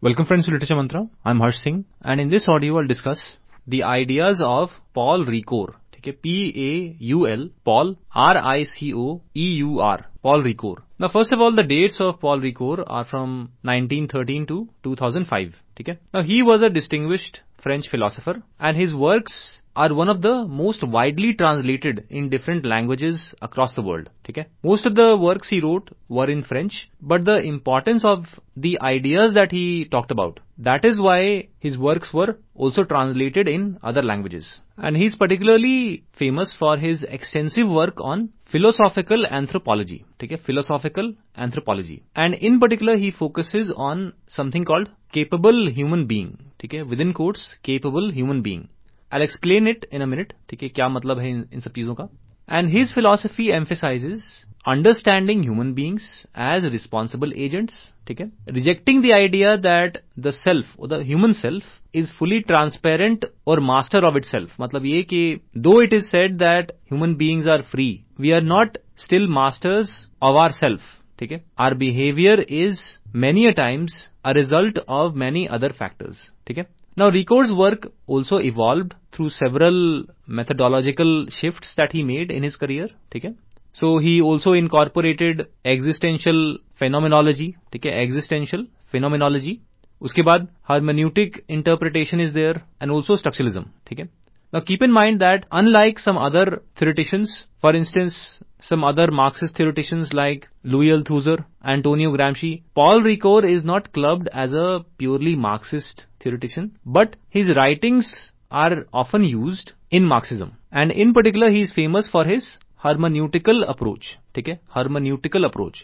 Welcome friends to Literature Mantra. I'm Harsh Singh and in this audio I'll discuss the ideas of Paul Ricoeur. ठीक है, P-A-U-L, Paul, R-I-C-O-E-U-R, Paul Ricoeur. Now first of all the dates of Paul Ricoeur are from 1913 to 2005. ठीक है. Now he was a distinguished French philosopher and his works are one of the most widely translated in different languages across the world. ठीक है. Most of the works he wrote were in French, but the importance of the ideas that he talked about, that is why his works were also translated in other languages. And he is particularly famous for his extensive work on philosophical anthropology. ठीक है, philosophical anthropology. And in particular he focuses on something called capable human being. ठीक है, within quotes, capable human being. I'll explain it in a minute. ठीक है, क्या मतलब है इन सब चीजों का. And his philosophy emphasizes understanding human beings as responsible agents. ठीक है, rejecting the idea that the self or the human self is fully transparent or master of itself. मतलब ये कि though it is said that human beings are free, we are not still masters of ourself. ठीक है, our behavior is many a times a result of many other factors. ठीक है. Now Ricoeur's work also evolved through several methodological shifts that he made in his career. ठीक है. So he also incorporated existential phenomenology. ठीक है, existential phenomenology. उसके बाद hermeneutic interpretation is there and also structuralism. ठीक है. Now keep in mind that unlike some other theoreticians, for instance, some other Marxist theoreticians like Louis Althusser, Antonio Gramsci, Paul Ricoeur is not clubbed as a purely Marxist theoretician, but his writings are often used in Marxism. And in particular, he is famous for his hermeneutical approach. ठीक है, hermeneutical approach.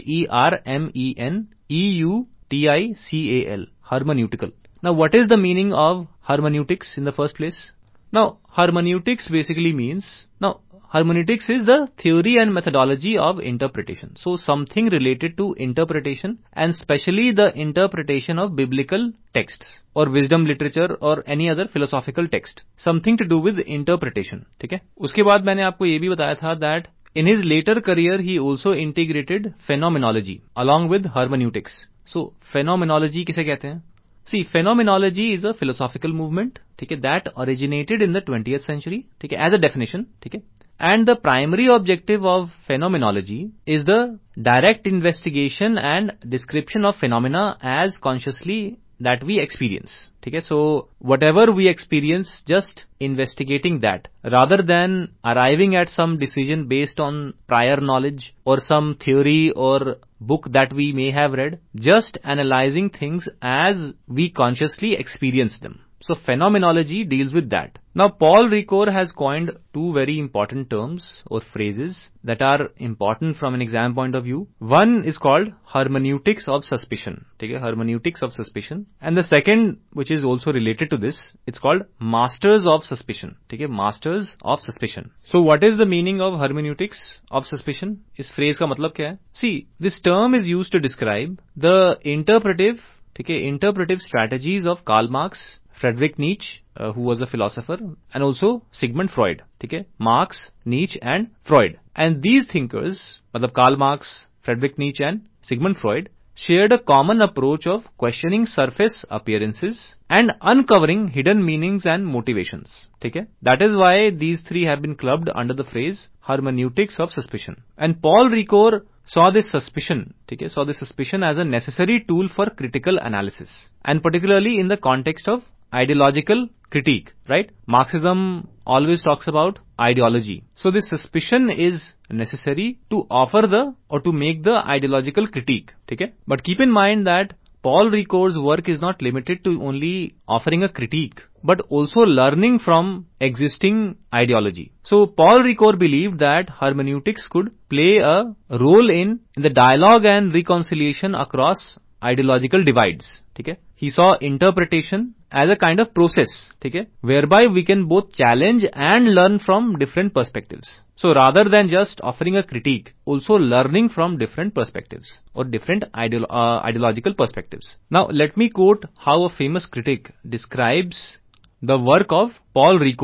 H-E-R-M-E-N-E-U-T-I-C-A-L. Hermeneutical. Now what is the meaning of hermeneutics in the first place? Now, hermeneutics basically means, hermeneutics is the theory and methodology of interpretation. So, something related to interpretation and especially the interpretation of biblical texts or wisdom literature or any other philosophical text. Something to do with interpretation. ठीक है. उसके बाद मैंने आपको ये भी बताया था that in his later career he also integrated phenomenology along with hermeneutics. So, phenomenology किसे कहते हैं? See, phenomenology is a philosophical movement, ठीक है, that originated in the 20th century, ठीक है, as a definition, ठीक है. And the primary objective of phenomenology is the direct investigation and description of phenomena as consciously that we experience. ठीक है, so whatever we experience, just investigating that rather than arriving at some decision based on prior knowledge or some theory or book that we may have read, just analyzing things as we consciously experience them. So phenomenology deals with that. Now Paul Ricoeur has coined two very important terms or phrases that are important from an exam point of view. One is called hermeneutics of suspicion. ठीक है, hermeneutics of suspicion. And the second, which is also related to this, it's called masters of suspicion. ठीक है, masters of suspicion. So what is the meaning of hermeneutics of suspicion? इस phrase का मतलब क्या है? See, this term is used to describe the interpretive, ठीक है, interpretive strategies of Karl Marx, Friedrich Nietzsche, who was a philosopher, and also Sigmund Freud. ठीक है, Marx, Nietzsche, and Freud. And these thinkers, मतलब Karl Marx, Friedrich Nietzsche, and Sigmund Freud, shared a common approach of questioning surface appearances and uncovering hidden meanings and motivations. ठीक है, that is why these three have been clubbed under the phrase hermeneutics of suspicion. And Paul Ricoeur saw this suspicion, ठीक है, saw this suspicion as a necessary tool for critical analysis, and particularly in the context of ideological critique, right? Marxism always talks about ideology. So this suspicion is necessary to offer or to make the ideological critique, ठीक है? But keep in mind that Paul Ricoeur's work is not limited to only offering a critique, but also learning from existing ideology. So Paul Ricoeur believed that hermeneutics could play a role in the dialogue and reconciliation across ideological divides. ठीक है, he saw interpretation as a kind of process, ठीक है, whereby we can both challenge and learn from different perspectives. So rather than just offering a critique, also learning from different perspectives or different ideological perspectives. Now let me quote how a famous critic describes the work of Paul Ricoeur.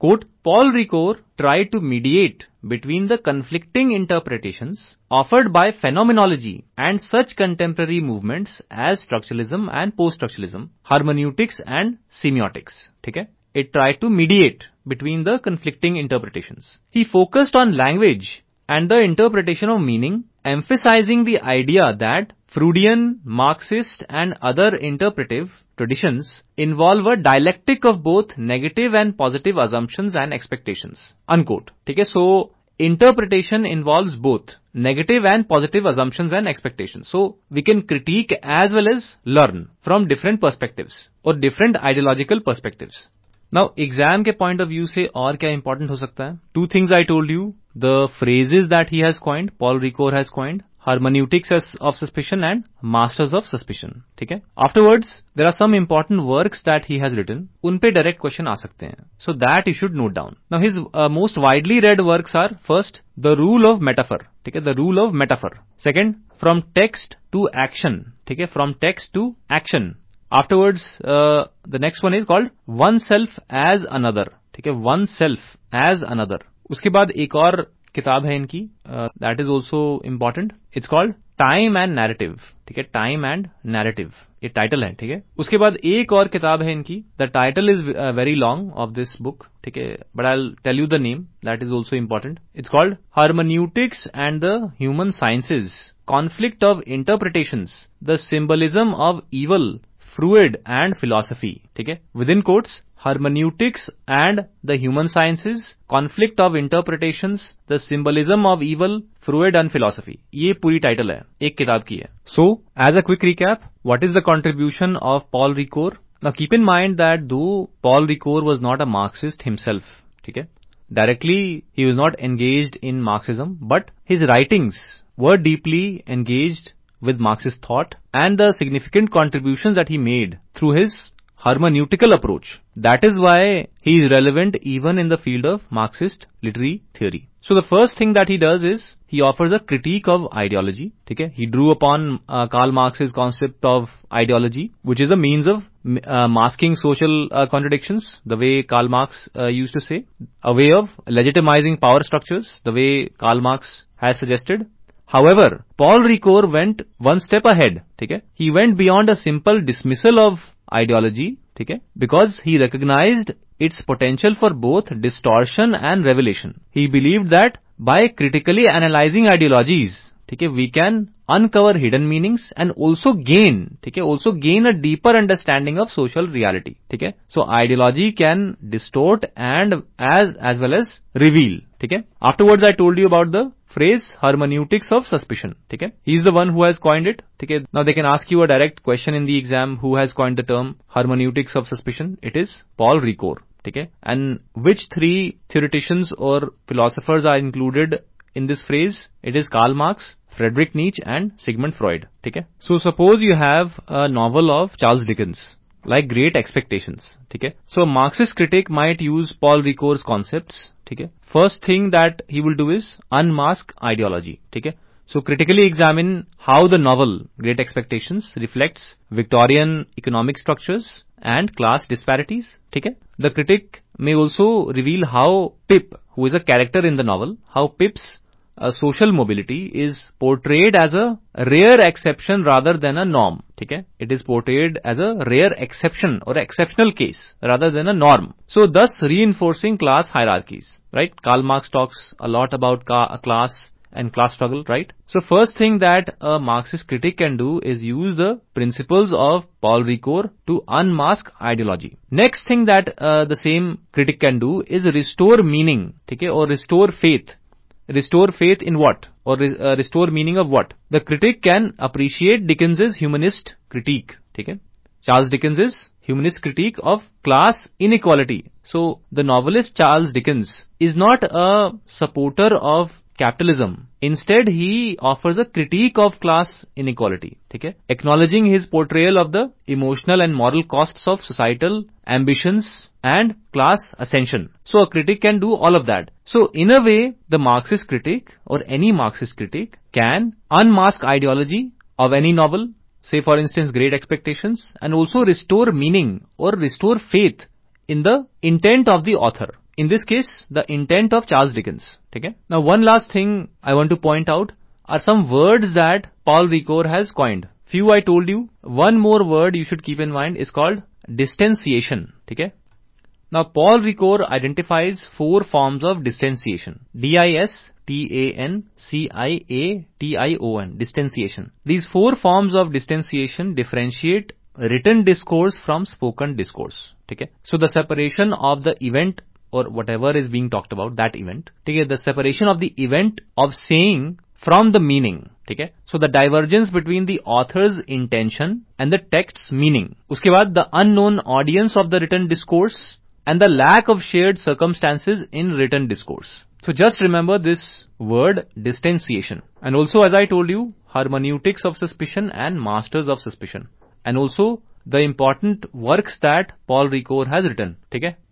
Quote, Paul Ricoeur tried to mediate between the conflicting interpretations offered by phenomenology and such contemporary movements as structuralism and post-structuralism, hermeneutics and semiotics. ठीक है? It tried to mediate between the conflicting interpretations. He focused on language and the interpretation of meaning, emphasizing the idea that Freudian, Marxist and other interpretive traditions involve a dialectic of both negative and positive assumptions and expectations. Unquote. ठीक है? So, interpretation involves both negative and positive assumptions and expectations. So, we can critique as well as learn from different perspectives or different ideological perspectives. Now, exam के point of view से और क्या important हो सकता है? Two things I told you, the phrases that he has coined, Paul Ricoeur has coined, hermeneutics of suspicion and masters of suspicion. ठीक है? Afterwards, there are some important works that he has written. उन पे direct question आ सकते हैं. So that you should note down. Now, his most widely read works are first, The Rule of Metaphor. ठीक है? The Rule of Metaphor. Second, From Text to Action. ठीक है? From Text to Action. Afterwards, the next one is called Oneself as Another. ठीक है? Oneself as Another. उसके बाद एक और किताब है इनकी, that is also important. It's called Time and Narrative. ठीक है? Time and Narrative. ये टाइटल है. ठीक है? उसके बाद एक और किताब है इनकी. The title is very long of this book. ठीक है? But I'll tell you the name. That is also important. It's called Hermeneutics and the Human Sciences. Conflict of Interpretations. The Symbolism of Evil, Freud and Philosophy. ठीक है? Within quotes, Hermeneutics and the Human Sciences, Conflict of Interpretations, The Symbolism of Evil, Freud and Philosophy. ये पूरी title है, एक किताब की है. So, as a quick recap, what is the contribution of Paul Ricoeur? Now, keep in mind that though Paul Ricoeur was not a Marxist himself, ठीक है? Directly, he was not engaged in Marxism, but his writings were deeply engaged with Marxist thought and the significant contributions that he made through his hermeneutical approach. That is why he is relevant even in the field of Marxist literary theory. So the first thing that he does is he offers a critique of ideology. ठीक है? He drew upon Karl Marx's concept of ideology, which is a means of masking social contradictions, the way Karl Marx used to say, a way of legitimizing power structures, the way Karl Marx has suggested. However, Paul Ricoeur went one step ahead. ठीक है? He went beyond a simple dismissal of ideology. ठीक है? Because he recognized its potential for both distortion and revelation. He believed that by critically analyzing ideologies, ठीक है, we can uncover hidden meanings and also gain, ठीक है, also gain a deeper understanding of social reality. ठीक है? So ideology can distort and as well as reveal. ठीक है? Afterwards, I told you about the phrase hermeneutics of suspicion. ठीक है? He is the one who has coined it. ठीक है? Now they can ask you a direct question in the exam, who has coined the term hermeneutics of suspicion? It is Paul Ricoeur. ठीक है? And which three theoreticians or philosophers are included in this phrase? It is Karl Marx, Friedrich Nietzsche and Sigmund Freud. ठीक है? So suppose you have a novel of Charles Dickens, like Great Expectations. ठीक है? So a Marxist critic might use Paul Ricoeur's concepts. ठीक है? First thing that he will do is unmask ideology. ठीक है? So critically examine how the novel Great Expectations reflects Victorian economic structures and class disparities. ठीक है? The critic may also reveal how Pip, who is a character in the novel, how Pip's social mobility is portrayed as a rare exception rather than a norm. ठीक है? It is portrayed as a rare exception or exceptional case rather than a norm. So thus reinforcing class hierarchies. Right? Karl Marx talks a lot about class and class struggle, right? So first thing that a Marxist critic can do is use the principles of Paul Ricoeur to unmask ideology. Next thing that the same critic can do is restore meaning, ठीक है? Or restore faith. Restore faith in what? Or restore meaning of what? The critic can appreciate Dickens's humanist critique. ठीक है? Charles Dickens's humanist critique of class inequality. So the novelist Charles Dickens is not a supporter of capitalism. Instead, he offers a critique of class inequality. ठीक है? Acknowledging his portrayal of the emotional and moral costs of societal ambitions and class ascension. So a critic can do all of that. So in a way, the Marxist critic or any Marxist critic can unmask ideology of any novel, say for instance Great Expectations, and also restore meaning or restore faith in the intent of the author. in this case the intent of Charles Dickens. ठीक है. Now one last thing I want to point out are some words that Paul Ricoeur has coined. Few I told you. One more word you should keep in mind is called distanciation. ठीक है. Now Paul Ricoeur identifies 4 forms of distanciation. Distanciation. Distanciation. These 4 forms of distanciation differentiate written discourse from spoken discourse. ठीक है. So the separation of the event or whatever is being talked about, that event. ठीक है. The separation of the event of saying from the meaning. ठीक है. So the divergence between the author's intention and the text's meaning. उसके बाद the unknown audience of the written discourse and the lack of shared circumstances in written discourse. So just remember this word distanciation. And also as I told you, hermeneutics of suspicion and masters of suspicion. And also the important works that Paul Ricoeur has written. ठीक है.